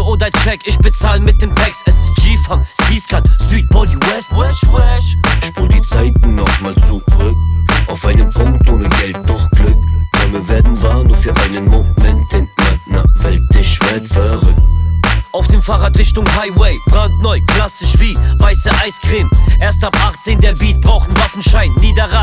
Karte oder Check, ich bezahl mit dem Text. Es ist G-Funk, C-Skat, Südbody West. Spul die Zeiten nochmal zurück, auf einen Punkt ohne Geld, doch Glück. Träume werden wahr, nur für einen Moment in meiner Welt, ich werd verrückt. Auf dem Fahrrad Richtung Highway, brandneu, klassisch wie weiße Eiscreme. Erst ab 18 der Beat braucht einen Waffenschein, Niederrad